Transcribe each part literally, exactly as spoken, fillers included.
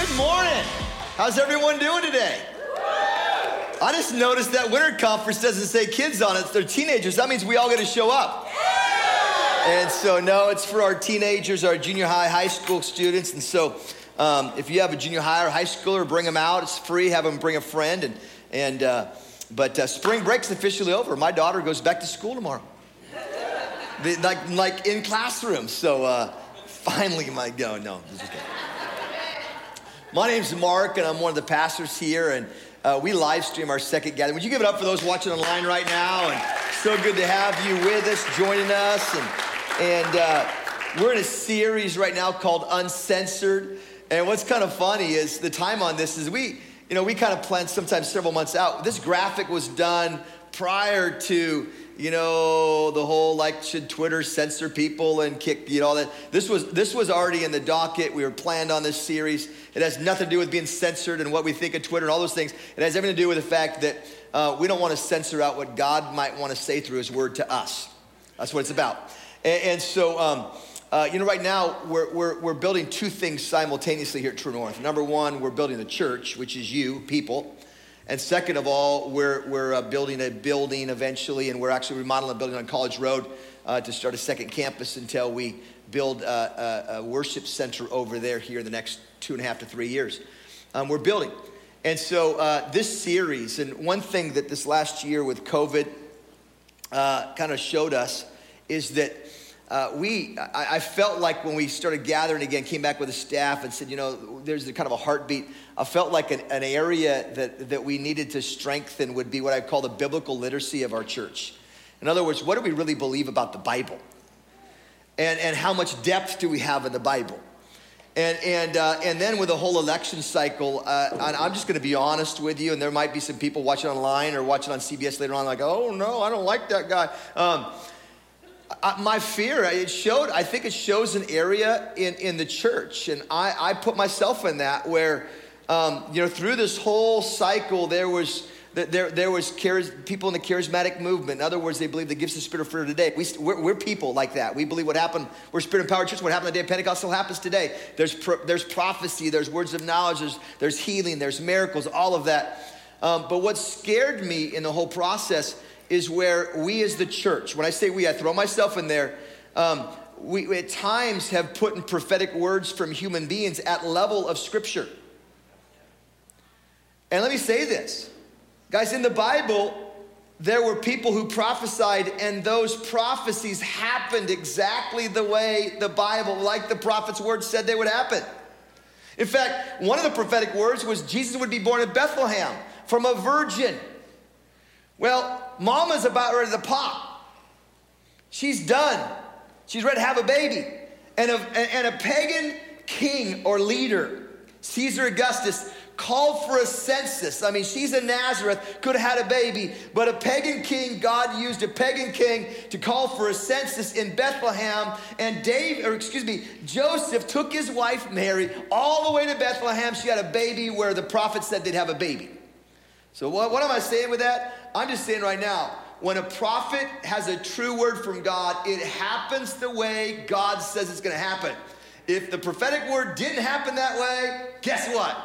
Good morning. How's everyone doing today? I just noticed that winter conference doesn't say kids on it. They're teenagers. That means we all got to show up. And so, no, it's for our teenagers, our junior high, high school students. And so um, if you have a junior high or high schooler, bring them out. It's free. Have them bring a friend. And, and uh, But uh, spring break's officially over. My daughter goes back to school tomorrow. The, like, like in classrooms. So uh, finally might go. No, this is good. My name's Mark, and I'm one of the pastors here, and uh, we live stream our second gathering. Would you give it up for those watching online right now? And so good to have you with us, joining us. And, and uh, we're in a series right now called Uncensored. And what's kind of funny is the time on this is we, you know, we kind of planned sometimes several months out. This graphic was done prior to, you know, the whole, like, should Twitter censor people and kick, you know, all that. This was this was already in the docket. We were planned on this series. It has nothing to do with being censored and what we think of Twitter and all those things. It has everything to do with the fact that uh, we don't want to censor out what God might want to say through his word to us. That's what it's about. And, and so, um, uh, you know, right now we're, we're, we're building two things simultaneously here at True North. Number one, we're building the church, which is you, people. And second of all, we're we're uh, building a building eventually, and we're actually remodeling a building on College Road uh, to start a second campus until we build a, a, a worship center over there here in the next two and a half to three years. Um, we're building. And so uh, this series, and one thing that this last year with COVID uh, kind of showed us is that Uh, we, I, I felt like when we started gathering again, came back with the staff and said, you know, there's a kind of a heartbeat. I felt like an, an area that, that we needed to strengthen would be what I call the biblical literacy of our church. In other words, what do we really believe about the Bible? And, and how much depth do we have in the Bible? And and uh, and then with the whole election cycle, uh, and I'm just going to be honest with you, and there might be some people watching online or watching on C B S later on like, oh no, I don't like that guy. Um, I, my fear, it showed, I think it shows an area in, in the church. And I, I put myself in that where, um, you know, through this whole cycle, there was there there was charis- people in the charismatic movement. In other words, they believe the gifts of the Spirit are for today. We, we're, we're people like that. We believe what happened, we're Spirit-empowered church. What happened on the day of Pentecost still happens today. There's pro, there's prophecy, there's words of knowledge, there's, there's healing, there's miracles, all of that. Um, but what scared me in the whole process is where we as the church, when I say we, I throw myself in there, um, we at times have put in prophetic words from human beings at level of Scripture. And let me say this. Guys, in the Bible, there were people who prophesied, and those prophecies happened exactly the way the Bible, like the prophet's words said they would happen. In fact, one of the prophetic words was Jesus would be born in Bethlehem from a virgin. Well, mama's about ready to pop. She's done. She's ready to have a baby. And a, and a pagan king or leader, Caesar Augustus, called for a census. I mean, she's in Nazareth, could have had a baby, but a pagan king, God used a pagan king to call for a census in Bethlehem. And Dave, or excuse me, Joseph took his wife Mary all the way to Bethlehem. She had a baby where the prophet said they'd have a baby. So what, what am I saying with that? I'm just saying right now, when a prophet has a true word from God, it happens the way God says it's going to happen. If the prophetic word didn't happen that way, guess what?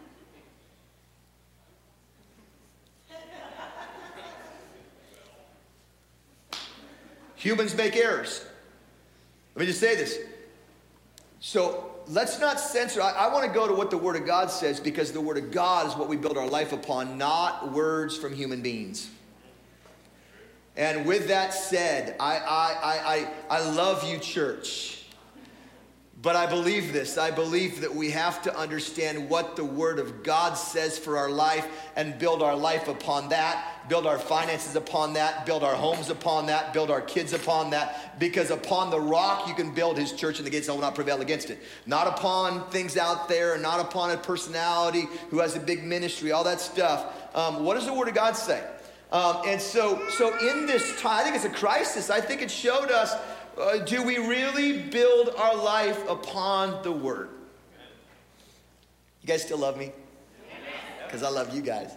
Humans make errors. Let me just say this. So let's not censor. I, I want to go to what the Word of God says, because the Word of God is what we build our life upon, not words from human beings. And with that said, I I I I, I love you, church. But I believe this. I believe that we have to understand what the Word of God says for our life and build our life upon that, build our finances upon that, build our homes upon that, build our kids upon that. Because upon the rock you can build his church, and the gates will not prevail against it. Not upon things out there, not upon a personality who has a big ministry, all that stuff. Um, what does the Word of God say? Um, and so, so in this time, I think it's a crisis. I think it showed us, Uh, do we really build our life upon the Word? You guys still love me? Because I love you guys.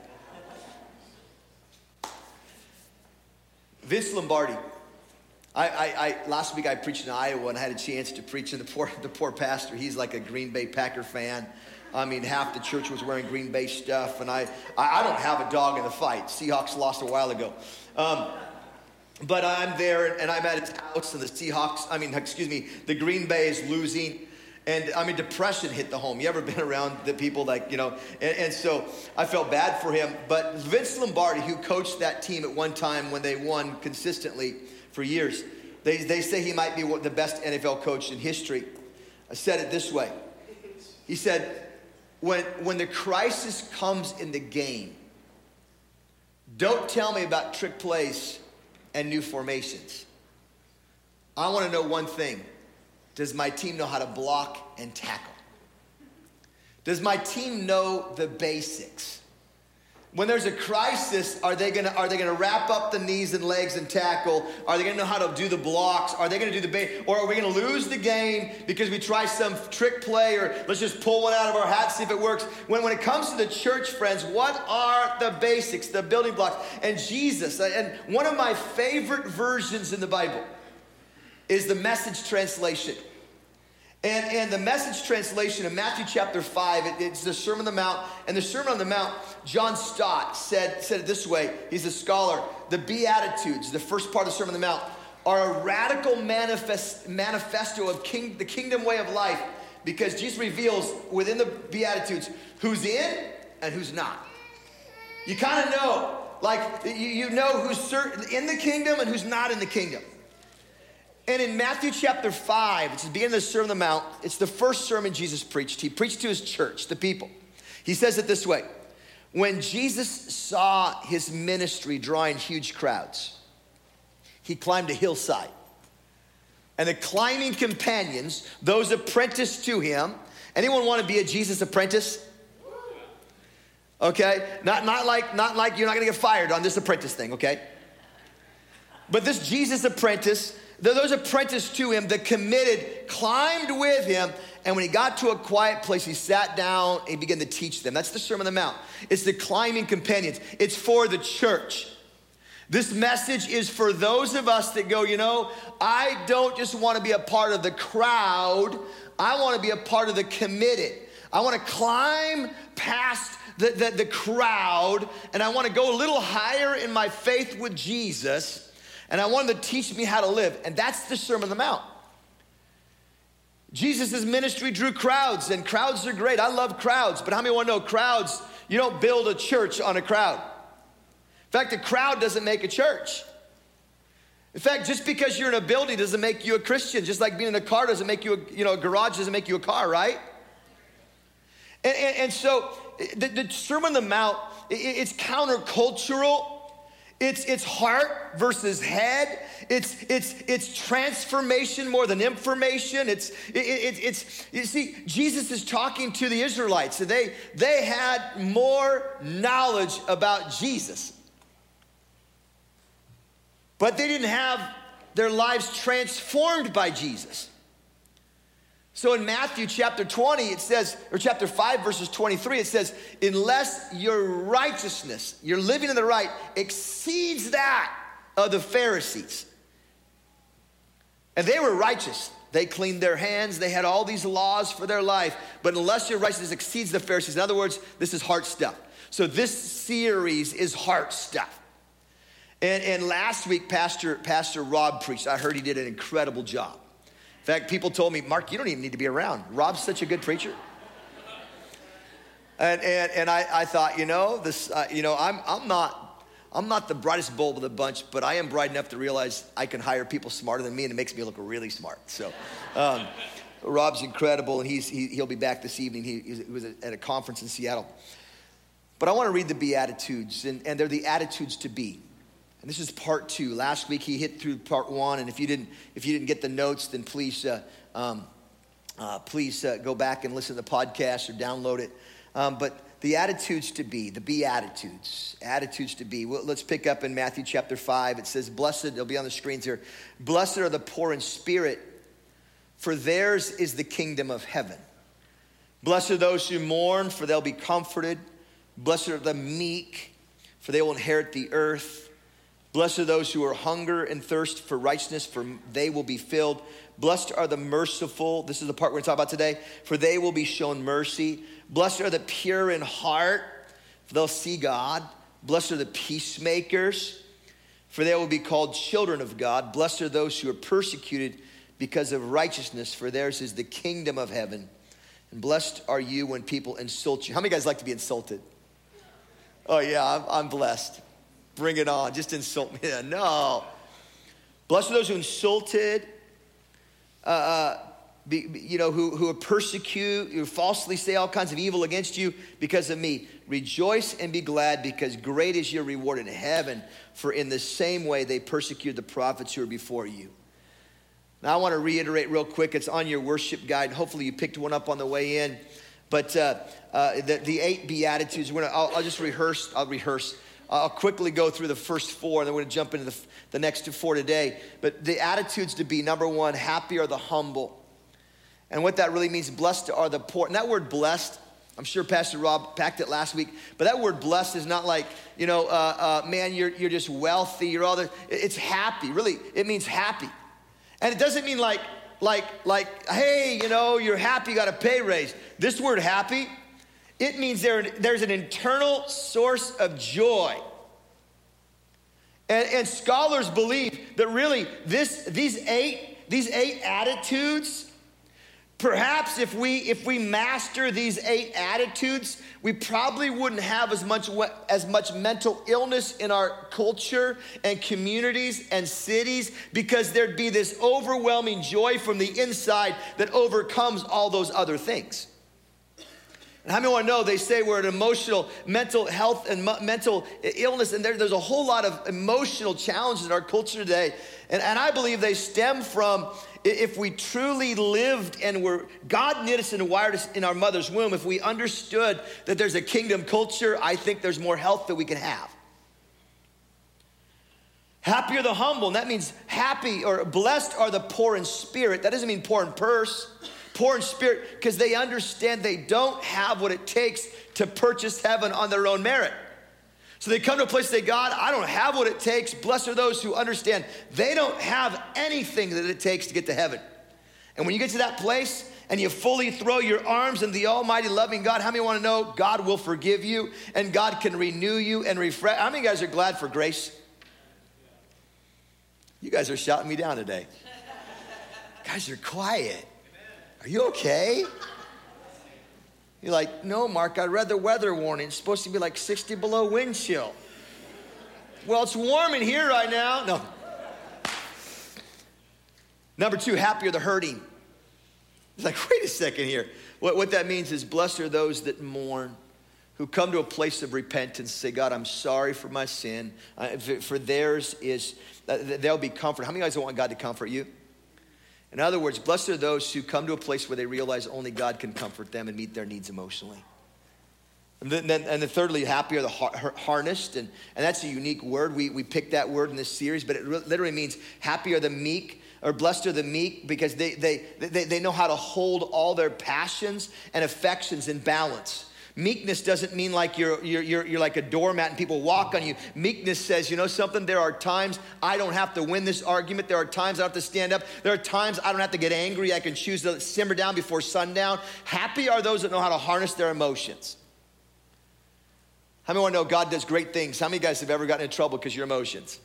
Vince Lombardi. I, I, I last week I preached in Iowa and I had a chance to preach, and the poor the poor pastor, he's like a Green Bay Packer fan. I mean, half the church was wearing Green Bay stuff, and I, I, I don't have a dog in the fight. Seahawks lost a while ago. Um, but I'm there, and I'm at his house, and the Seahawks, I mean, excuse me, the Green Bay is losing. And I mean, depression hit the home. You ever been around the people like, you know, and, and so I felt bad for him. But Vince Lombardi, who coached that team at one time when they won consistently for years, they, they say he might be the best N F L coach in history. I said it this way. He said, when, when the crisis comes in the game, don't tell me about trick plays and new formations. I want to know one thing. Does my team know how to block and tackle? Does my team know the basics? When there's a crisis, are they gonna are they gonna wrap up the knees and legs and tackle? Are they gonna know how to do the blocks? Are they gonna do the base? Or are we gonna lose the game because we try some trick play, or let's just pull one out of our hat, see if it works? When when it comes to the church, friends, what are the basics, the building blocks? And Jesus, and one of my favorite versions in the Bible is the Message translation. And, and the Message translation in Matthew chapter five, it, it's the Sermon on the Mount. And the Sermon on the Mount, John Stott said, said it this way. He's a scholar. The Beatitudes, the first part of the Sermon on the Mount, are a radical manifest, manifesto of king, the kingdom way of life, because Jesus reveals within the Beatitudes who's in and who's not. You kind of know, like you, you know who's certain in the kingdom and who's not in the kingdom. And in Matthew chapter five, it's the beginning of the Sermon on the Mount. It's the first sermon Jesus preached. He preached to his church, the people. He says it this way. When Jesus saw his ministry drawing huge crowds, he climbed a hillside. And the climbing companions, those apprenticed to him, anyone want to be a Jesus apprentice? Okay, not, not, like, not like you're not gonna get fired on this apprentice thing, okay? But this Jesus apprentice, those apprenticed to him, the committed, climbed with him, and when he got to a quiet place, he sat down and he began to teach them. That's the Sermon on the Mount. It's the climbing companions. It's for the church. This message is for those of us that go, you know, I don't just want to be a part of the crowd. I want to be a part of the committed. I want to climb past the, the, the crowd, and I want to go a little higher in my faith with Jesus. And I want him to teach me how to live. And that's the Sermon on the Mount. Jesus' ministry drew crowds, and crowds are great. I love crowds, but how many want to know crowds? You don't build a church on a crowd. In fact, a crowd doesn't make a church. In fact, just because you're in a building doesn't make you a Christian. Just like being in a car doesn't make you, a, you know, a garage doesn't make you a car, right? And, and, and so the, the Sermon on the Mount, it, it's countercultural. It's, it's heart versus head. It's, it's, it's transformation more than information. It's, it, it, it's, you see, Jesus is talking to the Israelites. And they, they had more knowledge about Jesus. But they didn't have their lives transformed by Jesus. So in Matthew chapter twenty, it says, or chapter five, verses twenty-three, it says, unless your righteousness, you're living in the right, exceeds that of the Pharisees. And they were righteous. They cleaned their hands. They had all these laws for their life. But unless your righteousness exceeds the Pharisees, in other words, this is heart stuff. So this series is heart stuff. And, and last week, Pastor, Pastor Rob preached. I heard he did an incredible job. In fact, people told me, Mark, you don't even need to be around. Rob's such a good preacher. And and, and I, I thought, you know, this, uh, you know, I'm I'm not I'm not the brightest bulb of the bunch, but I am bright enough to realize I can hire people smarter than me, and it makes me look really smart. So, um, Rob's incredible, and he's he, he'll be back this evening. He, he was at a conference in Seattle. But I want to read the Beatitudes, and, and they're the attitudes to be. And this is part two. Last week he hit through part one, and if you didn't, if you didn't get the notes, then please, uh, um, uh, please uh, go back and listen to the podcast or download it. Um, but the attitudes to be, the Beatitudes, attitudes to be. Well, let's pick up in Matthew chapter five. It says, "Blessed," it'll be on the screens here. "Blessed are the poor in spirit, for theirs is the kingdom of heaven. Blessed are those who mourn, for they'll be comforted. Blessed are the meek, for they will inherit the earth. Blessed are those who are hunger and thirst for righteousness, for they will be filled. Blessed are the merciful," this is the part we're going to talk about today, "for they will be shown mercy. Blessed are the pure in heart, for they'll see God. Blessed are the peacemakers, for they will be called children of God. Blessed are those who are persecuted because of righteousness, for theirs is the kingdom of heaven. And blessed are you when people insult you. How many guys like to be insulted? Oh yeah, I'm, I'm blessed. Bring it on, just insult me. No. Blessed are those who insulted, uh, uh, be, you know, who, who persecute, who falsely say all kinds of evil against you because of me. Rejoice and be glad, because great is your reward in heaven. For in the same way they persecuted the prophets who were before you. Now I want to reiterate real quick. It's on your worship guide. Hopefully you picked one up on the way in. But uh, uh, the, the eight Beatitudes, we're gonna, I'll, I'll just rehearse. I'll rehearse. I'll quickly go through the first four, and then we're going to jump into the, the next four today. But the attitudes to be, number one, happy are the humble. And what that really means, blessed are the poor. And that word blessed, I'm sure Pastor Rob packed it last week, but that word blessed is not like, you know, uh, uh, man, you're, you're just wealthy, you're all there. It's happy, really, it means happy. And it doesn't mean like, like, like, hey, you know, you're happy, you got a pay raise. This word happy, it means there, there's an internal source of joy. And, and scholars believe that really this, these eight, these eight attitudes, perhaps if we, if we master these eight attitudes, we probably wouldn't have as much, as much mental illness in our culture and communities and cities, because there'd be this overwhelming joy from the inside that overcomes all those other things. And how many want to know, they say we're an emotional, mental health and mo- mental illness, and there, there's a whole lot of emotional challenges in our culture today. And, and I believe they stem from, if we truly lived and were, God knit us and wired us in our mother's womb, if we understood that there's a kingdom culture, I think there's more health that we can have. Happy are the humble, and that means happy or blessed are the poor in spirit. That doesn't mean poor in purse. Poor in spirit, because they understand they don't have what it takes to purchase heaven on their own merit. So they come to a place and say, God, I don't have what it takes. Blessed are those who understand they don't have anything that it takes to get to heaven. And when you get to that place and you fully throw your arms in the almighty loving God, how many want to know God will forgive you and God can renew you and refresh? How many guys are glad for grace? You guys are shouting me down today. Guys are quiet. Are you okay? You're like, no, Mark, I read the weather warning. It's supposed to be like sixty below wind chill. Well, it's warm in here right now. No. Number two, happy are the hurting. It's like, wait a second here. What, what that means is blessed are those that mourn, who come to a place of repentance, say, God, I'm sorry for my sin. Uh, for, for theirs is, uh, they'll be comforted. How many guys don't want God to comfort you? In other words, blessed are those who come to a place where they realize only God can comfort them and meet their needs emotionally. And then, and then thirdly, happy are the har- harnessed, and, and that's a unique word. We, we picked that word in this series, but it literally means happy are the meek, or blessed are the meek, because they, they, they, they know how to hold all their passions and affections in balance. Meekness doesn't mean like you're, you're, you're, you're like a doormat and people walk on you. Meekness says, you know something, there are times I don't have to win this argument. There are times I don't have to stand up. There are times I don't have to get angry. I can choose to simmer down before sundown. Happy are those that know how to harness their emotions. How many want to know God does great things? How many guys have ever gotten in trouble because of your emotions?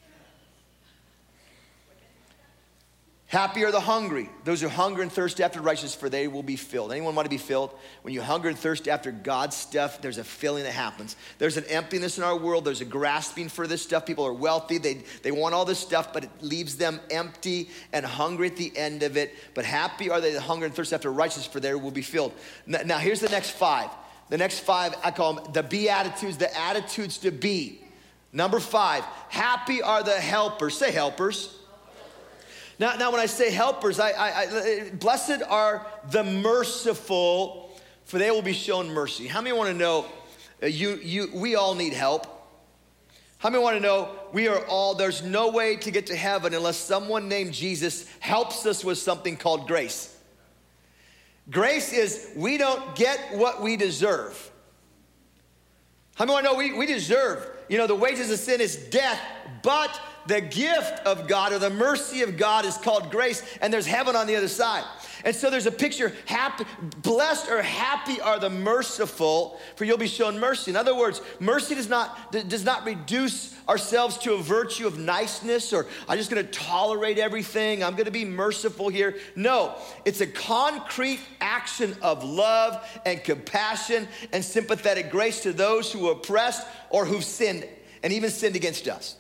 Happy are the hungry, those who hunger and thirst after righteousness, for they will be filled. Anyone want to be filled? When you hunger and thirst after God's stuff, there's a filling that happens. There's an emptiness in our world. There's a grasping for this stuff. People are wealthy. They, they want all this stuff, but it leaves them empty and hungry at the end of it. But happy are they that hunger and thirst after righteousness, for they will be filled. Now, now here's the next five. The next five, I call them the Beatitudes, the attitudes to be. Number five, happy are the helpers. Say helpers. Now, now when I say helpers, I, I, I, blessed are the merciful, for they will be shown mercy. How many want to know uh, you, you, we all need help? How many want to know we are all, there's no way to get to heaven unless someone named Jesus helps us with something called grace. Grace is we don't get what we deserve. How many want to know we, we deserve, you know, the wages of sin is death, but the gift of God or the mercy of God is called grace, and there's heaven on the other side. And so there's a picture, happy, blessed or happy are the merciful, for you'll be shown mercy. In other words, mercy does not, does not reduce ourselves to a virtue of niceness or I'm just gonna tolerate everything, I'm gonna be merciful here. No, it's a concrete action of love and compassion and sympathetic grace to those who are oppressed or who've sinned and even sinned against us.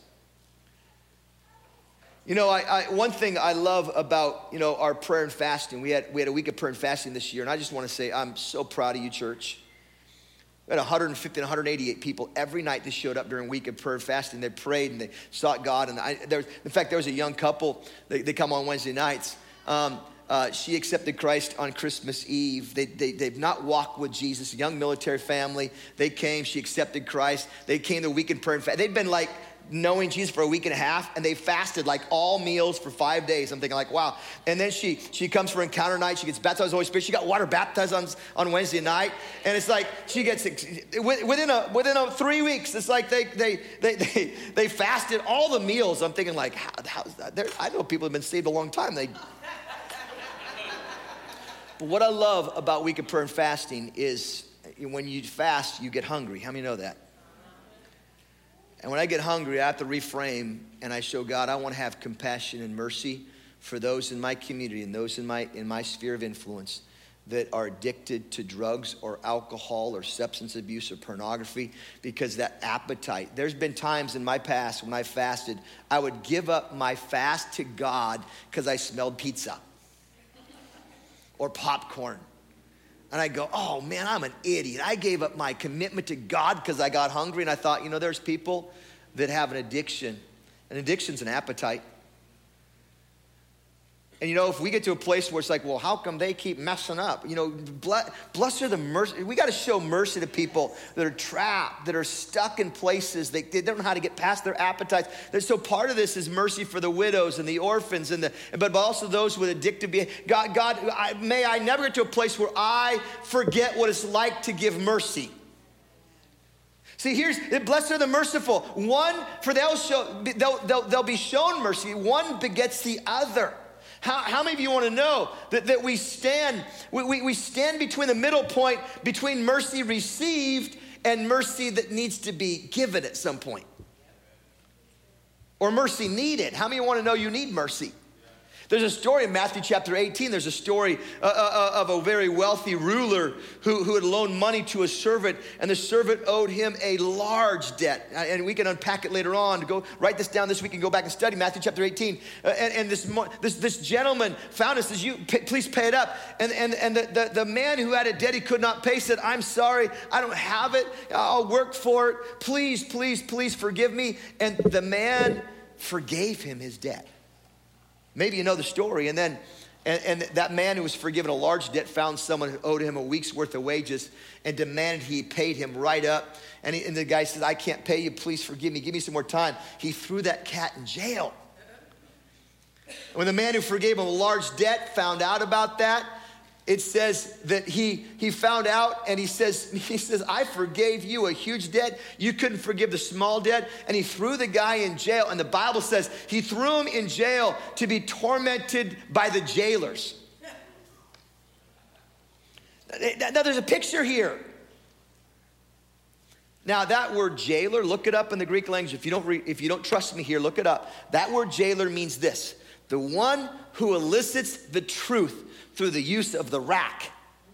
You know, I, I, one thing I love about, you know, our prayer and fasting, we had, we had a week of prayer and fasting this year, and I just want to say I'm so proud of you, church. We had one hundred fifty, one hundred eighty-eight people every night that showed up during a week of prayer and fasting. They prayed and they sought God. And I, there, in fact, there was a young couple, they, they come on Wednesday nights. Um, uh, she accepted Christ on Christmas Eve. They, they, they've not walked with Jesus, a young military family. They came, she accepted Christ. They came to a week in prayer and fasting. They'd been like, knowing Jesus for a week and a half, and they fasted like all meals for five days. I'm thinking like, wow. And then she she comes for encounter night. She gets baptized with the Holy Spirit. She got water baptized on, on Wednesday night. And it's like she gets, within a within a three weeks, it's like they they they they, they fasted all the meals. I'm thinking like, how, how's that? There, I know people have been saved a long time. They. But what I love about week of prayer and fasting is when you fast, you get hungry. How many know that? And when I get hungry, I have to reframe and I show God, I want to have compassion and mercy for those in my community and those in my in my sphere of influence that are addicted to drugs or alcohol or substance abuse or pornography, because that appetite. There's been times in my past when I fasted, I would give up my fast to God because I smelled pizza or popcorn. And I go, oh man, I'm an idiot. I gave up my commitment to God because I got hungry. And I thought, you know, there's people that have an addiction. An addiction's an appetite. And you know, if we get to a place where it's like, well, how come they keep messing up? You know, bless, bless are the mercy. We got to show mercy to people that are trapped, that are stuck in places. They, they don't know how to get past their appetites. And so part of this is mercy for the widows and the orphans, and the, but also those with addictive behavior. God, God, I, may I never get to a place where I forget what it's like to give mercy. See, here's, blessed are the merciful. One, for they'll, show, they'll, they'll, they'll be shown mercy. One begets the other. How, how many of you want to know that, that we stand, we, we, we stand between the middle point between mercy received and mercy that needs to be given at some point? Or mercy needed. How many want to know you need mercy? There's a story in Matthew chapter eighteen. There's a story uh, uh, of a very wealthy ruler who, who had loaned money to a servant, and the servant owed him a large debt. And we can unpack it later on. Go write this down this week and go back and study Matthew chapter eighteen. Uh, and and this, this this gentleman found us, says, "You pay, please pay it up." And and and the, the the man who had a debt he could not pay said, "I'm sorry, I don't have it. I'll work for it. Please, please, please forgive me." And the man forgave him his debt. Maybe you know the story. And then and, and that man who was forgiven a large debt found someone who owed him a week's worth of wages and demanded he paid him right up. And, he, and the guy said, "I can't pay you. Please forgive me. Give me some more time." He threw that cat in jail. When the man who forgave him a large debt found out about that, it says that he he found out, and he says, he says, "I forgave you a huge debt. You couldn't forgive the small debt." And he threw the guy in jail. And the Bible says he threw him in jail to be tormented by the jailers. Now there's a picture here. Now that word jailer, look it up in the Greek language. If you don't re- if you don't trust me here, look it up. That word jailer means this: the one who elicits the truth through the use of the rack.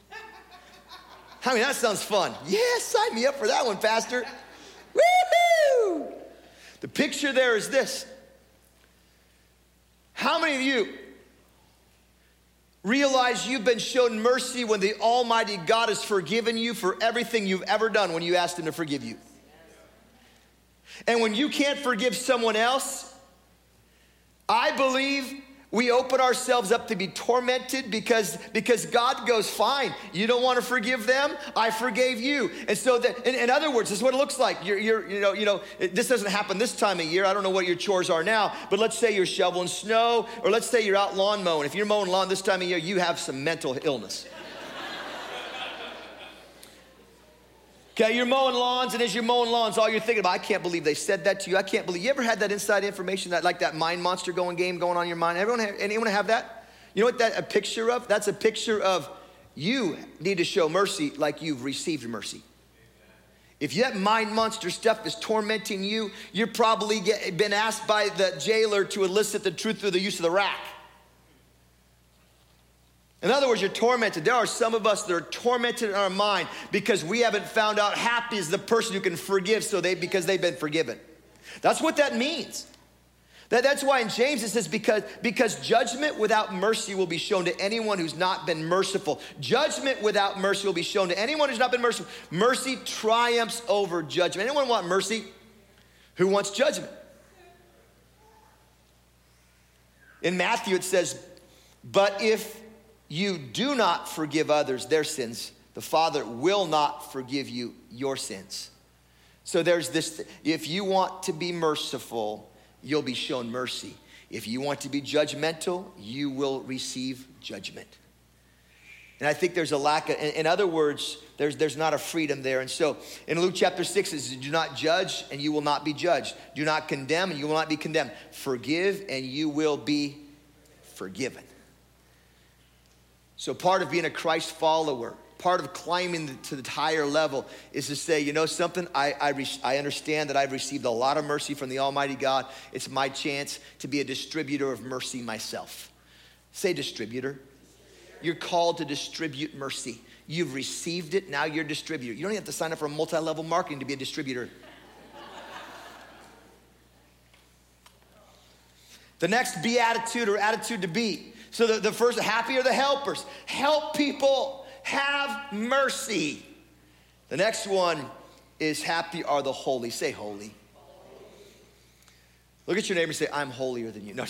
I mean, that sounds fun. Yeah, sign me up for that one, Pastor. Woo-hoo! The picture there is this. How many of you realize you've been shown mercy when the Almighty God has forgiven you for everything you've ever done when you asked Him to forgive you? And when you can't forgive someone else, I believe we open ourselves up to be tormented because, because God goes, "Fine, you don't want to forgive them? I forgave you." And so that, in, in other words, this is what it looks like. You're, you're, you know, you know, this doesn't happen this time of year. I don't know what your chores are now, but let's say you're shoveling snow, or let's say you're out lawn mowing. If you're mowing lawn this time of year, you have some mental illness. Okay, you're mowing lawns, and as you're mowing lawns, all you're thinking about, I can't believe they said that to you. I can't believe, you ever had that inside information, that like that mind monster going game going on in your mind? Everyone have, anyone have that? You know what that a picture of? That's a picture of you need to show mercy like you've received mercy. If that mind monster stuff is tormenting you, you're probably get, been asked by the jailer to elicit the truth through the use of the rack. In other words, you're tormented. There are some of us that are tormented in our mind because we haven't found out happy is the person who can forgive so they because they've been forgiven. That's what that means. That, that's why in James it says, because, because judgment without mercy will be shown to anyone who's not been merciful. Judgment without mercy will be shown to anyone who's not been merciful. Mercy triumphs over judgment. Anyone want mercy? Who wants judgment? In Matthew it says, but if you do not forgive others their sins, the Father will not forgive you your sins. So there's this, if you want to be merciful, you'll be shown mercy. If you want to be judgmental, you will receive judgment. And I think there's a lack of, in other words, there's, there's not a freedom there. And so in Luke chapter six, it says, do not judge and you will not be judged. Do not condemn and you will not be condemned. Forgive and you will be forgiven. So part of being a Christ follower, part of climbing to the higher level is to say, you know something, I, I, re- I understand that I've received a lot of mercy from the Almighty God. It's my chance to be a distributor of mercy myself. Say distributor. You're called to distribute mercy. You've received it, now you're a distributor. You don't even have to sign up for multi-level marketing to be a distributor. The next beatitude or attitude to be. So the, the first, happy are the helpers. Help people, have mercy. The next one is happy are the holy. Say holy. Look at your neighbor and say, I'm holier than you. No,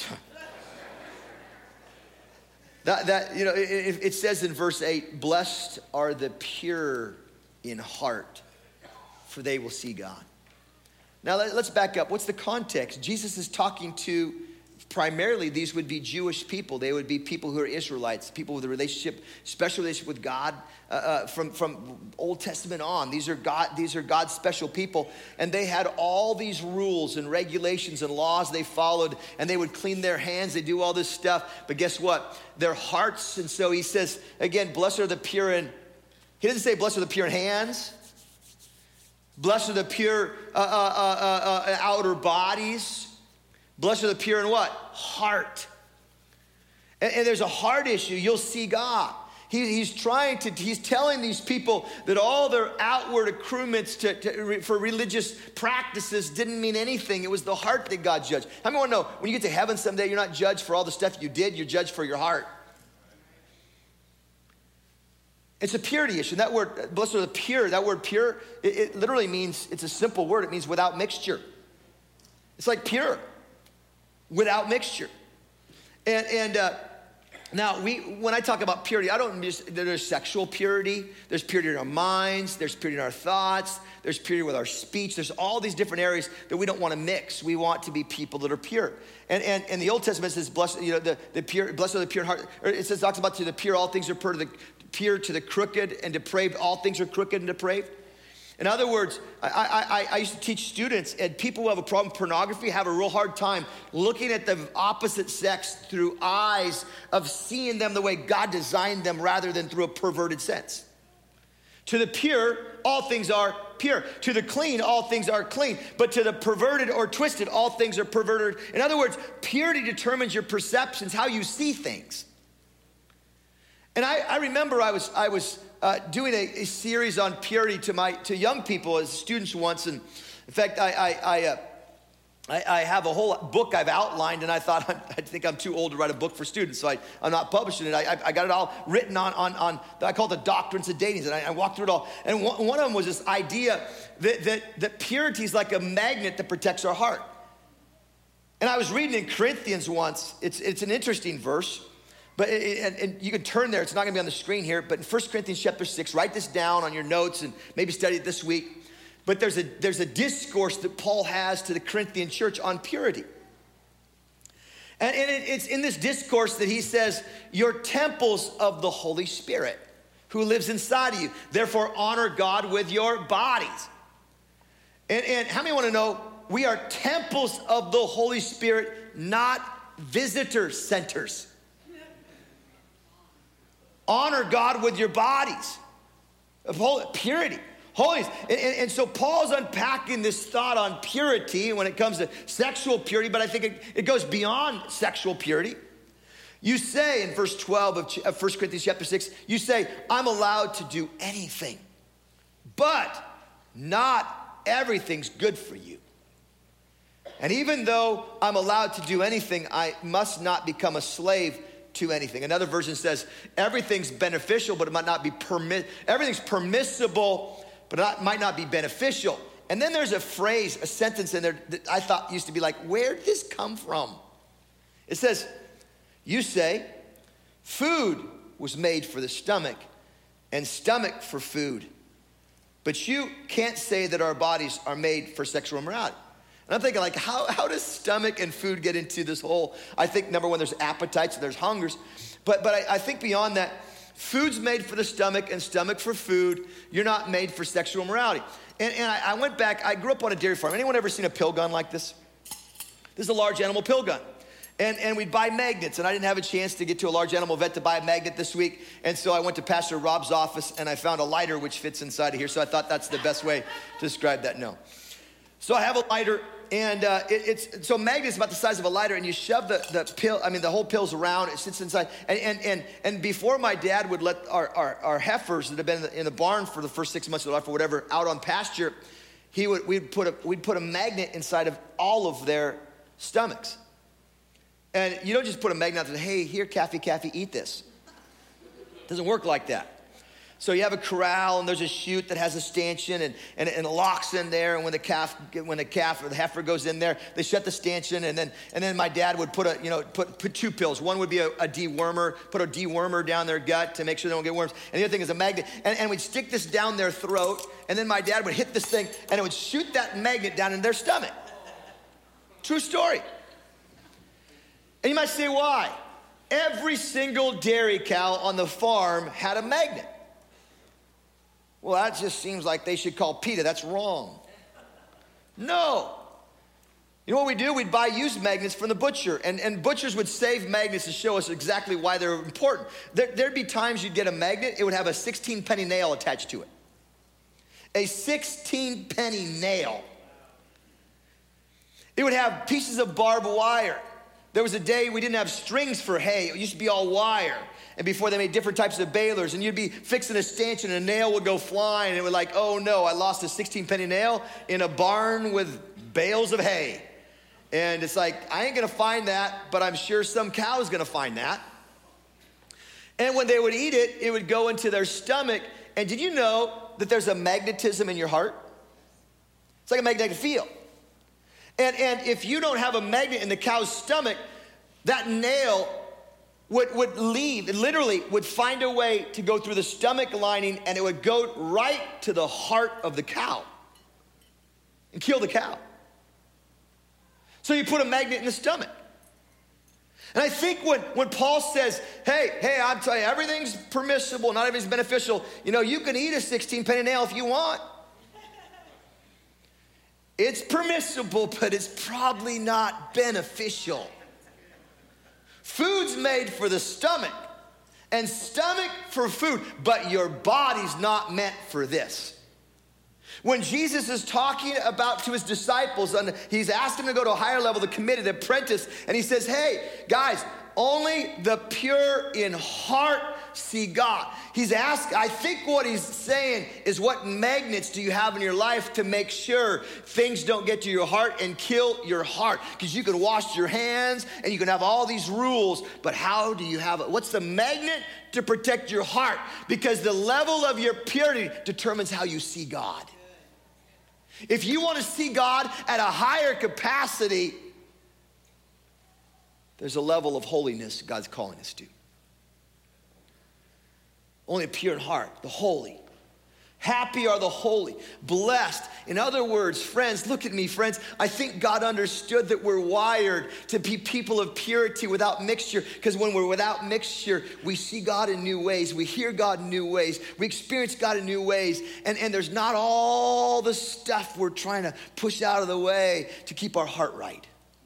that, that you know, it, it says in verse eight, blessed are the pure in heart, for they will see God. Now let, let's back up. What's the context? Jesus is talking to, primarily, these would be Jewish people. They would be people who are Israelites, people with a relationship, special relationship with God uh, uh, from, from Old Testament on. These are God, these are God's special people. And they had all these rules and regulations and laws they followed, and they would clean their hands, they do all this stuff. But guess what? Their hearts, and so he says, again, blessed are the pure in, he doesn't say blessed are the pure in hands. Blessed are the pure uh, uh, uh, uh, outer bodies. Blessed are the pure in what? Heart. And, and there's a heart issue. You'll see God. He, he's trying to, he's telling these people that all their outward accoutrements to, to, for religious practices didn't mean anything. It was the heart that God judged. How many want to know, when you get to heaven someday, you're not judged for all the stuff you did, you're judged for your heart. It's a purity issue. That word, blessed are the pure, that word pure, it, it literally means, it's a simple word. It means without mixture. It's like pure. Without mixture. And, and uh, now, we when I talk about purity, I don't just, there's sexual purity, there's purity in our minds, there's purity in our thoughts, there's purity with our speech, there's all these different areas that we don't want to mix. We want to be people that are pure. And and, and the Old Testament says, blessed, you know, the, the pure, blessed are the pure in heart, or it says, talks about to the pure, all things are pure, to the pure to the crooked and depraved, all things are crooked and depraved. In other words, I, I, I used to teach students, and people who have a problem with pornography have a real hard time looking at the opposite sex through eyes of seeing them the way God designed them rather than through a perverted sense. To the pure, all things are pure. To the clean, all things are clean. But to the perverted or twisted, all things are perverted. In other words, purity determines your perceptions, how you see things. And I, I remember I was, I was uh, doing a, a series on purity to my to young people as students once, and in fact, I I I, uh, I, I have a whole book I've outlined, and I thought I'm, I think I'm too old to write a book for students, so I, I'm not publishing it. I, I got it all written on on on I call it the doctrines of dating, and I, I walked through it all. And one, one of them was this idea that that that purity is like a magnet that protects our heart. And I was reading in Corinthians once. It's it's an interesting verse. But it, and, and you can turn there. It's not going to be on the screen here. But in First Corinthians chapter six, write this down on your notes and maybe study it this week. But there's a there's a discourse that Paul has to the Corinthian church on purity. And, and it, it's in this discourse that he says, "You're temples of the Holy Spirit." who lives inside of you. Therefore, honor God with your bodies. And, and how many want to know we are temples of the Holy Spirit, not visitor centers? Honor God with your bodies. Of purity, holiness. And, and, and so Paul's unpacking this thought on purity when it comes to sexual purity, but I think it, it goes beyond sexual purity. You say in verse twelve of First Corinthians chapter six, you say, I'm allowed to do anything, but not everything's good for you. And even though I'm allowed to do anything, I must not become a slave to anything. Another version says, everything's beneficial, but it might not be permit. Everything's permissible, but it might not be beneficial. And then there's a phrase, a sentence in there that I thought used to be like, where did this come from? It says, you say, food was made for the stomach and stomach for food. But you can't say that our bodies are made for sexual immorality. And I'm thinking, like, how, how does stomach and food get into this whole? I think, number one, there's appetites, there's hungers. But, but I, I think beyond that, food's made for the stomach and stomach for food. You're not made for sexual immorality. And, and I, I went back, I grew up on a dairy farm. Anyone ever seen a pill gun like this? This is a large animal pill gun. And, and we'd buy magnets, and I didn't have a chance to get to a large animal vet to buy a magnet this week. And so I went to Pastor Rob's office, and I found a lighter which fits inside of here. So I thought that's the best way to describe that. No. So I have a lighter, and uh, it, it's, so magnet's about the size of a lighter, and you shove the, the pill, I mean, the whole pill's around, it sits inside. And, and, and, and before my dad would let our, our, our heifers that have been in the, in the barn for the first six months of their life or whatever, out on pasture, he would, we'd put a, we'd put a magnet inside of all of their stomachs. And you don't just put a magnet out there, hey, here, Kathy, Kathy, eat this. It doesn't work like that. So you have a corral, and there's a chute that has a stanchion, and, and, and it locks in there. And when the calf, when the calf or the heifer goes in there, they shut the stanchion, and then and then my dad would put a, you know, put put two pills. One would be a, a dewormer, put a dewormer down their gut to make sure they don't get worms. And the other thing is a magnet, and, and we'd stick this down their throat, and then my dad would hit this thing, and it would shoot that magnet down in their stomach. True story. And you might say, why? Every single dairy cow on the farm had a magnet. Well, that just seems like they should call PETA. That's wrong. No. You know what we do? We'd buy used magnets from the butcher, and, and butchers would save magnets to show us exactly why they're important. There, there'd be times you'd get a magnet, it would have a sixteen penny nail attached to it. A sixteen penny nail. It would have pieces of barbed wire. There was a day we didn't have strings for hay. It used to be all wire. And before they made different types of balers, and you'd be fixing a stanchion and a nail would go flying, and it would like, oh no, I lost a sixteen penny nail in a barn with bales of hay. And it's like, I ain't gonna find that, but I'm sure some cow's gonna find that. And when they would eat it, it would go into their stomach. And did you know that there's a magnetism in your heart? It's like a magnetic field. And, and if you don't have a magnet in the cow's stomach, that nail would, would leave, it literally would find a way to go through the stomach lining, and it would go right to the heart of the cow and kill the cow. So you put a magnet in the stomach. And I think when, when Paul says, hey, hey, I'm telling you, everything's permissible, not everything's beneficial. You know, you can eat a sixteen penny nail if you want. It's permissible, but it's probably not beneficial. Food's made for the stomach, and stomach for food, but your body's not meant for this. When Jesus is talking about to his disciples, and he's asked them to go to a higher level, the committed apprentice, and he says, hey, guys, only the pure in heart see God. He's asked, I think what he's saying is, what magnets do you have in your life to make sure things don't get to your heart and kill your heart? Because you can wash your hands and you can have all these rules, but how do you have it? What's the magnet to protect your heart? Because the level of your purity determines how you see God. If you want to see God at a higher capacity, there's a level of holiness God's calling us to. Only a pure in heart, the holy, Happy are the holy, blessed. In other words, friends, look at me, friends. I think God understood that we're wired to be people of purity without mixture, because when we're without mixture, we see God in new ways. We hear God in new ways. We experience God in new ways. And, and there's not all the stuff we're trying to push out of the way to keep our heart right.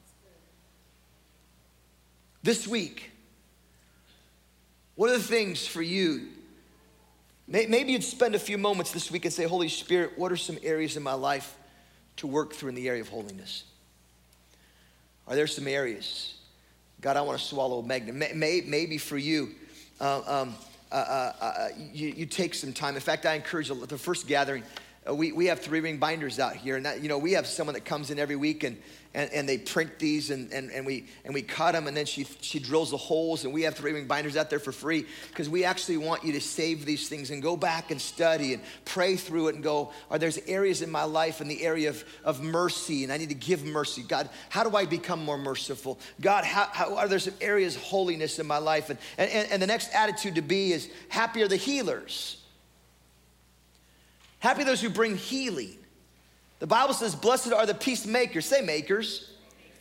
This week, what are the things for you? Maybe you'd spend a few moments this week and say, Holy Spirit, what are some areas in my life to work through in the area of holiness? Are there some areas? God, I want to swallow a magnet. Maybe for you, uh, um, uh, uh, uh, you, you take some time. In fact, I encourage you, the first gathering, uh, we, we have three ring binders out here. And that, you know, we have someone that comes in every week and And, and they print these and, and, and we and we cut them, and then she she drills the holes, and we have three ring binders out there for free, because we actually want you to save these things and go back and study and pray through it and go, are there's areas in my life in the area of, of mercy, and I need to give mercy. God, how do I become more merciful? God, how, how are there some areas of holiness in my life? And, and, and the next attitude to be is, happy are the healers. Happy are those who bring healing. The Bible says, blessed are the peacemakers. Say makers.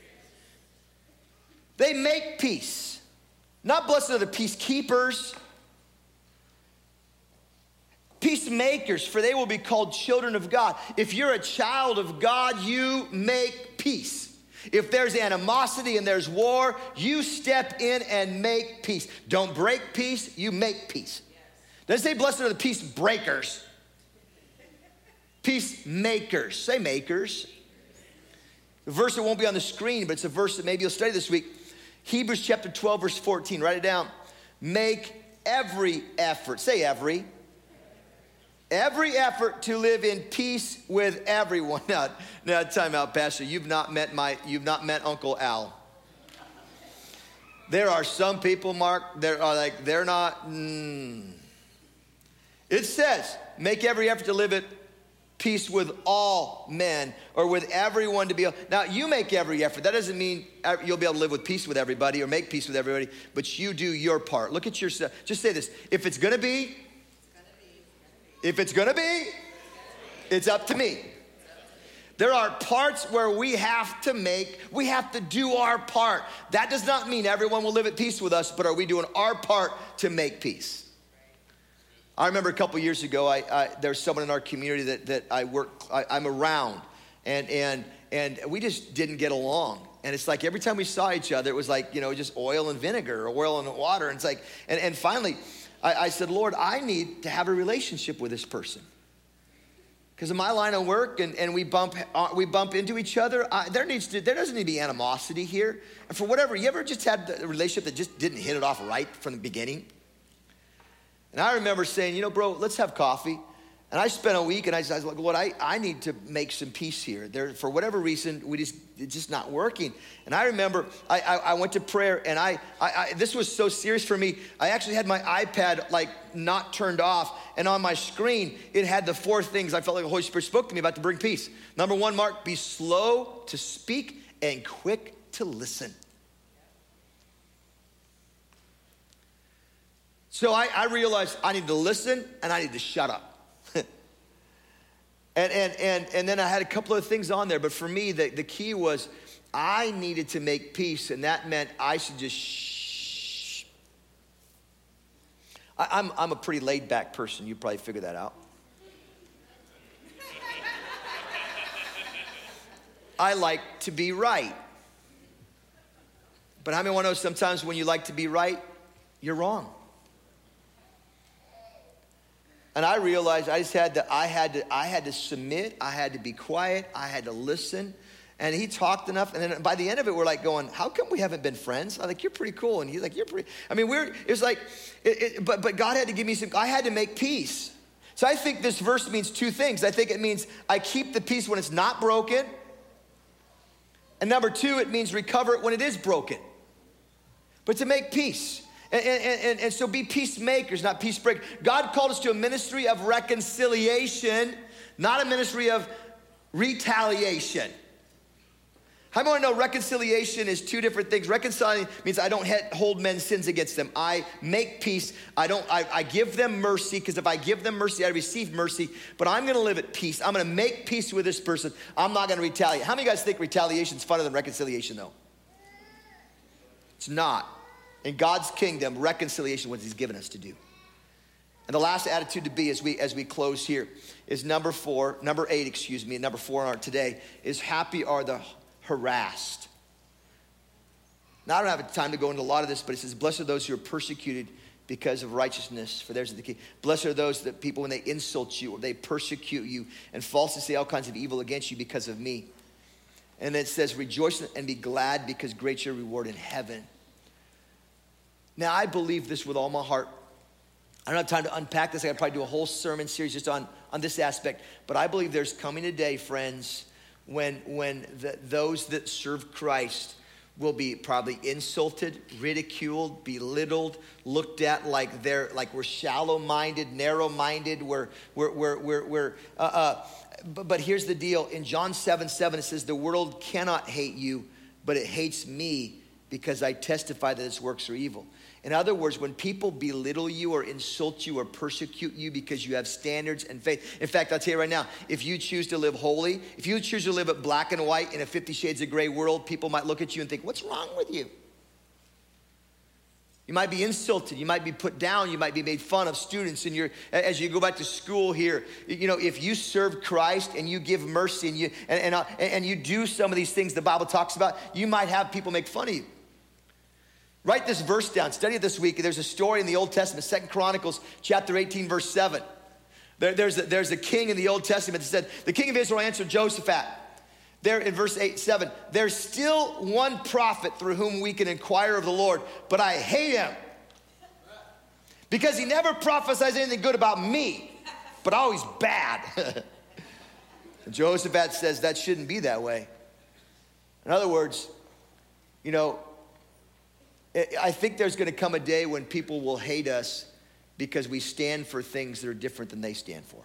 They make peace. Not blessed are the peacekeepers. Peacemakers, for they will be called children of God. If you're a child of God, you make peace. If there's animosity and there's war, you step in and make peace. Don't break peace, you make peace. Doesn't say blessed are the peace breakers. Peacemakers. Say makers. The verse that won't be on the screen, but it's a verse that maybe you'll study this week. Hebrews chapter twelve, verse fourteen. Write it down. Make every effort. Say every. Every effort to live in peace with everyone. Now, now time out, Pastor. You've not met my, you've not met Uncle Al. There are some people, Mark, that are like, they're not, mm. It says, make every effort to live at peace with all men, or with everyone to be. Now, you make every effort. That doesn't mean you'll be able to live with peace with everybody or make peace with everybody, but you do your part. Look at yourself. Just say this. If it's going to be, if it's going to be, it's up to me. There are parts where we have to make, we have to do our part. That does not mean everyone will live at peace with us, but are we doing our part to make peace? I remember a couple years ago, I, I, there's someone in our community that, that I work, I, I'm around, and, and, and we just didn't get along. And it's like every time we saw each other, it was like, you know, just oil and vinegar or oil and water. And it's like, and, and finally, I, I said, Lord, I need to have a relationship with this person. Because in my line of work, and, and we bump uh, we bump into each other, I, there needs to there doesn't need to be animosity here. And for whatever, you ever just had a relationship that just didn't hit it off right from the beginning? And I remember saying, you know, bro, let's have coffee. And I spent a week, and I was like, Lord, I, I need to make some peace here. There, for whatever reason, we just it's just not working. And I remember I, I, I went to prayer, and I, I, I this was so serious for me. I actually had my iPad like not turned off, and on my screen it had the four things I felt like the Holy Spirit spoke to me about to bring peace. Number one, Mark, be slow to speak and quick to listen. So I, I realized I need to listen and I need to shut up. and, and, and, and then I had a couple of things on there, but for me, the, the key was I needed to make peace, and that meant I should just shh. I, I'm, I'm a pretty laid back person. You probably figured that out. I like to be right. But how many want to know sometimes when you like to be right, you're wrong? And I realized I just had to, I had to, I had to submit. I had to be quiet. I had to listen. And he talked enough. And then by the end of it, we're like going, how come we haven't been friends? I'm like, you're pretty cool. And he's like, you're pretty, I mean, we're, it was like, it, it, but, but God had to give me some, I had to make peace. So I think this verse means two things. I think it means I keep the peace when it's not broken. And number two, it means recover it when it is broken. But to make peace. And, and, and, and so be peacemakers, not peace breakers. God called us to a ministry of reconciliation, not a ministry of retaliation. How many want to know reconciliation is two different things? Reconciling means I don't hold men's sins against them. I make peace. I don't. I, I give them mercy, because if I give them mercy, I receive mercy. But I'm going to live at peace. I'm going to make peace with this person. I'm not going to retaliate. How many of you guys think retaliation is funner than reconciliation, though? It's not. In God's kingdom, reconciliation is what he's given us to do. And the last attitude to be as we as we close here is number four, number eight, excuse me, number four on our today is happy are the harassed. Now I don't have time to go into a lot of this, but it says, blessed are those who are persecuted because of righteousness, for theirs is the kingdom. Blessed are those that people, when they insult you or they persecute you and falsely say all kinds of evil against you because of me. And then it says, rejoice and be glad, because great is your reward in heaven. Now I believe this with all my heart. I don't have time to unpack this. I could probably do a whole sermon series just on, on this aspect. But I believe there's coming a day, friends, when, when the, those that serve Christ will be probably insulted, ridiculed, belittled, looked at like they're like we're shallow-minded, narrow-minded. We're we're we're we're, we're uh, uh, but, but here's the deal. In John seven seven, it says, the world cannot hate you, but it hates me because I testify that its works are evil. In other words, when people belittle you or insult you or persecute you because you have standards and faith. In fact, I'll tell you right now, if you choose to live holy, if you choose to live at black and white in a Fifty Shades of Grey world, people might look at you and think, what's wrong with you? You might be insulted. You might be put down. You might be made fun of. Students, and you're, as you go back to school here, you know, if you serve Christ and you give mercy and you and, and, uh, and you do some of these things the Bible talks about, you might have people make fun of you. Write this verse down. Study it this week. There's a story in the Old Testament, Second Chronicles chapter eighteen, verse seven. There, there's, a, there's a king in the Old Testament that said, the king of Israel answered Jehoshaphat. There in verse eight, seven, there's still one prophet through whom we can inquire of the Lord, but I hate him because he never prophesies anything good about me, but always bad. And Jehoshaphat says that shouldn't be that way. In other words, you know, I think there's going to come a day when people will hate us because we stand for things that are different than they stand for.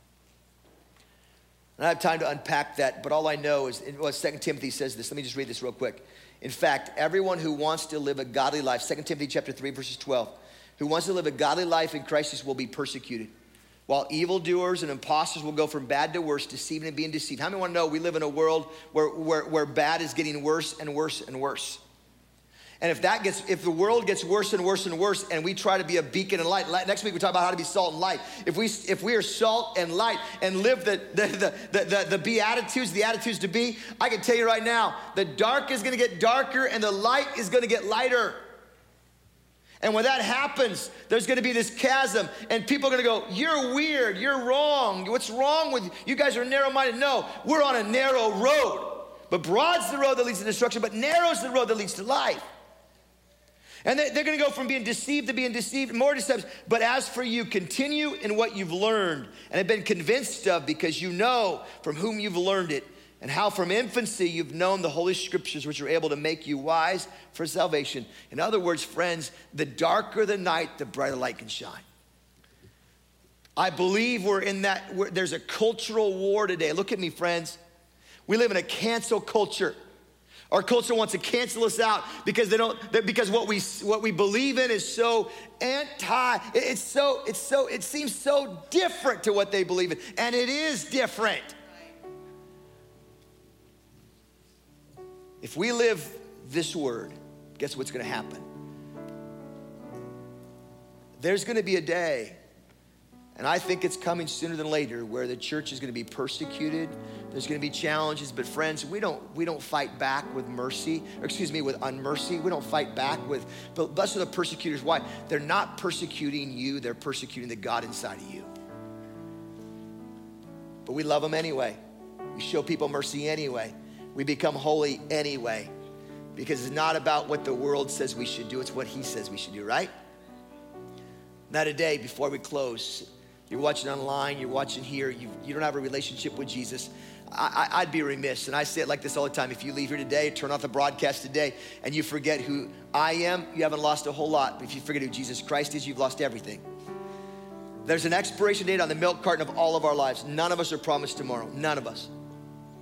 And I don't have time to unpack that, but all I know is, well, Second Timothy says this. Let me just read this real quick. In fact, everyone who wants to live a godly life, Second Timothy chapter three, verses twelve, who wants to live a godly life in Christ Jesus will be persecuted, while evildoers and imposters will go from bad to worse, deceiving and being deceived. How many want to know we live in a world where, where, where bad is getting worse and worse and worse? And if that gets, if the world gets worse and worse and worse, and we try to be a beacon and light, next week we talk about how to be salt and light. If we, if we are salt and light and live the the the the, the, the beatitudes, the attitudes to be, I can tell you right now, the dark is going to get darker and the light is going to get lighter. And when that happens, there's going to be this chasm, and people are going to go, "You're weird. You're wrong. What's wrong with you? You guys are narrow-minded." No, we're on a narrow road, but broad's the road that leads to destruction, but narrow's the road that leads to life. And they're going to go from being deceived to being deceived, more deception. But as for you, continue in what you've learned and have been convinced of, because you know from whom you've learned it, and how from infancy you've known the Holy Scriptures, which are able to make you wise for salvation. In other words, friends, the darker the night, the brighter light can shine. I believe we're in that, we're, there's a cultural war today. Look at me, friends. We live in a cancel culture. Our culture wants to cancel us out because they don't. Because what we what we believe in is so anti. It's so it's so it seems so different to what they believe in, and it is different. If we live this word, guess what's going to happen? There's going to be a day, and I think it's coming sooner than later, where the church is going to be persecuted. There's going to be challenges, but friends, we don't we don't fight back with mercy, or excuse me, with unmercy. We don't fight back with, but blessed are the persecutors. Why? They're not persecuting you, they're persecuting the God inside of you. But we love them anyway. We show people mercy anyway. We become holy anyway, because it's not about what the world says we should do, it's what he says we should do, right? Now today, before we close, you're watching online, you're watching here, you, you don't have a relationship with Jesus, I, I, I'd be remiss, and I say it like this all the time. If you leave here today, turn off the broadcast today, and you forget who I am, you haven't lost a whole lot. But if you forget who Jesus Christ is, you've lost everything. There's an expiration date on the milk carton of all of our lives. None of us are promised tomorrow, none of us.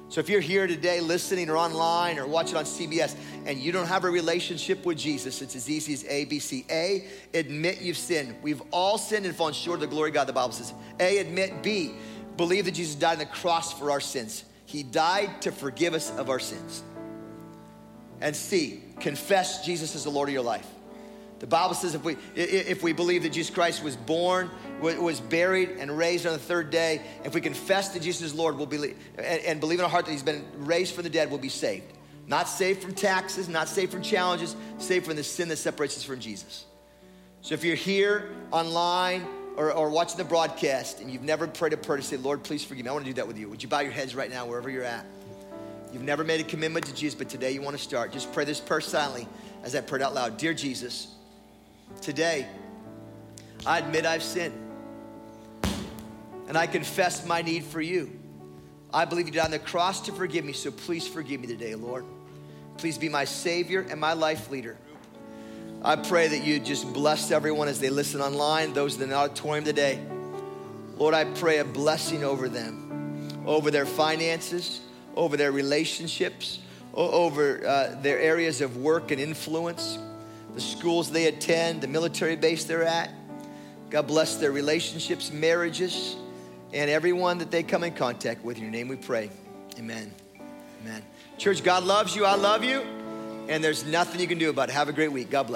So if you're here today listening or online or watching on C B S and you don't have a relationship with Jesus, it's as easy as A, B, C. A, admit you've sinned. We've all sinned and fallen short of the glory of God, the Bible says. A, admit. B, believe that Jesus died on the cross for our sins. He died to forgive us of our sins. And C, confess Jesus as the Lord of your life. The Bible says if we if we believe that Jesus Christ was born, was buried, and raised on the third day, if we confess that Jesus is Lord, we'll believe, and believe in our heart that he's been raised from the dead, we'll be saved. Not saved from taxes, not saved from challenges, saved from the sin that separates us from Jesus. So if you're here online or, or watching the broadcast and you've never prayed a prayer to say, Lord, please forgive me, I want to do that with you. Would you bow your heads right now wherever you're at? You've never made a commitment to Jesus, but today you want to start. Just pray this prayer silently as I pray it out loud. Dear Jesus, today, I admit I've sinned, and I confess my need for you. I believe you died on the cross to forgive me, so please forgive me today, Lord. Please be my Savior and my life leader. I pray that you just bless everyone as they listen online, those in the auditorium today. Lord, I pray a blessing over them, over their finances, over their relationships, over uh, their areas of work and influence, the schools they attend, the military base they're at. God bless their relationships, marriages, and everyone that they come in contact with. In your name we pray. Amen. Amen. Church, God loves you. I love you. And there's nothing you can do about it. Have a great week. God bless.